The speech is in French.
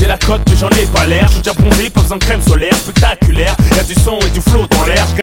la cote mais j'en ai pas l'air. J'suis déjà bronzé, pas besoin de crème solaire. Spectaculaire, y'a du son et du flow dans l'air.